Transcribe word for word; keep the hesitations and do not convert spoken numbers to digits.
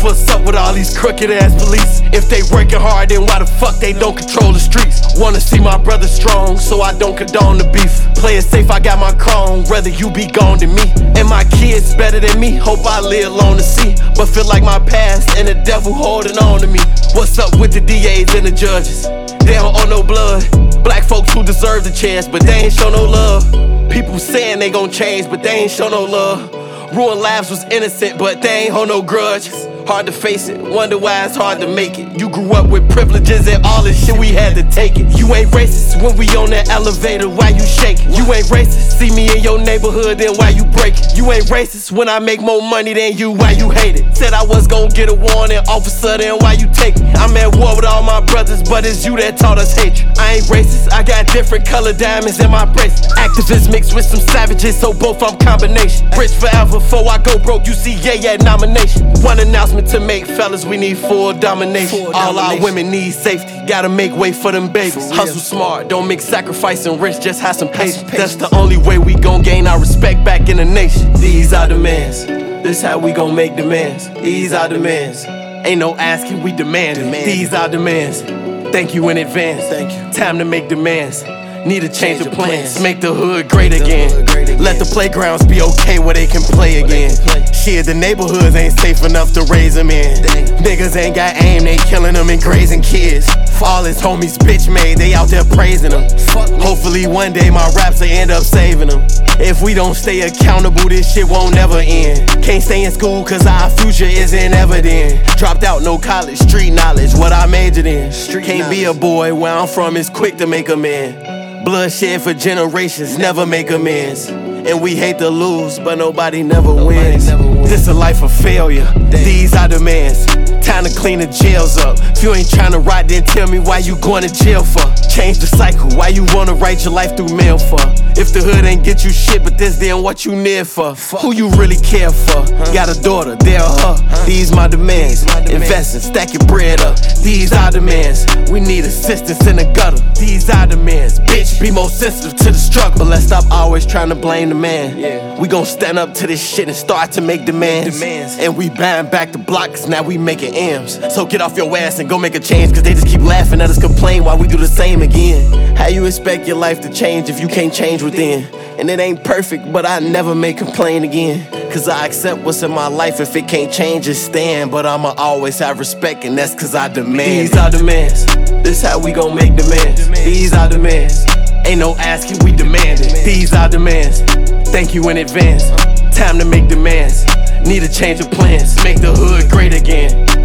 What's up with all these crooked ass police? If they working hard, then why the fuck they don't control the streets? Wanna see my brother strong, so I don't condone the beef. Play it safe, I got my crown, rather you be gone than me. And my kids better than me, hope I live long to see. But feel like my past and the devil holding on to me. What's up with the D As and the judges? They don't owe no blood. Black folks who deserve the chance, but they ain't show no love. People saying they gon' change, but they ain't show no love. Ruined lives was innocent, but they ain't hold no grudge. Hard to face it, wonder why it's hard to make it. You grew up with privileges and all this shit, we had to take it. You ain't racist when we on that elevator, why you shaking? You ain't racist, see me in your neighborhood, then why you break it? You ain't racist when I make more money than you, why you hate it? Said I was gon' get a warrant, officer, then why you take it? I'm at war with all my brothers, but it's you that taught us hatred. I ain't racist, I got different color diamonds in my bracelet. Activists mixed with some savages, so both I'm combination. Rich forever, before I go broke, you see yeah, yeah, nomination. One announcement to make, fellas, we need full domination. Full All domination. Our women need safety, gotta make way for them babies. Hustle smart, don't make sacrifice and risk, just have some patience. That's the only way we gon' gain our respect back in the nation. These are demands, this how we gon' make demands. These are demands, ain't no asking, we demand it. These are demands, thank you in advance. Thank you. Time to make demands. Need to change the plans, make the hood great again. Let the playgrounds be okay where they can play again. Shit, the neighborhoods ain't safe enough to raise them in. Niggas ain't got aim, they killing them and grazing kids. All his homies bitch made, they out there praising them. Hopefully one day my raps will end up saving them. If we don't stay accountable, this shit won't never end. Can't stay in school cause our future isn't evident. Dropped out, no college, street knowledge, what I majored in. Can't be a boy, where I'm from is quick to make a man. Bloodshed for generations, never make amends. And we hate to lose, but nobody never wins. This a life of failure, these are demands. Time to clean the jails up. If you ain't tryna rot, then tell me why you going to jail for. Change the cycle, why you wanna write your life through mail for? If the hood ain't get you shit, but this then what you near for? Who you really care for? Got a daughter, there or her. These my demands, invest and stack your bread up. These are demands, we need assistance in the gutter. These are demands, bitch, be more sensitive to the struggle. But let's stop always trying to blame the man. We gon' stand up to this shit and start to make demands. And we buying back the block cause now we making M's. So get off your ass and go make a change, cause they just keep laughing at us, complain while we do the same again. How you expect your life to change if you can't change within? And it ain't perfect, but I never may complain again. Cause I accept what's in my life, if it can't change, just stand. But I'ma always have respect, and that's cause I demand. These are demands, this how we gon' make demands. These are demands, ain't no asking, we demand it. These are demands, thank you in advance. Time to make demands, need to change the plans, make the hood great again.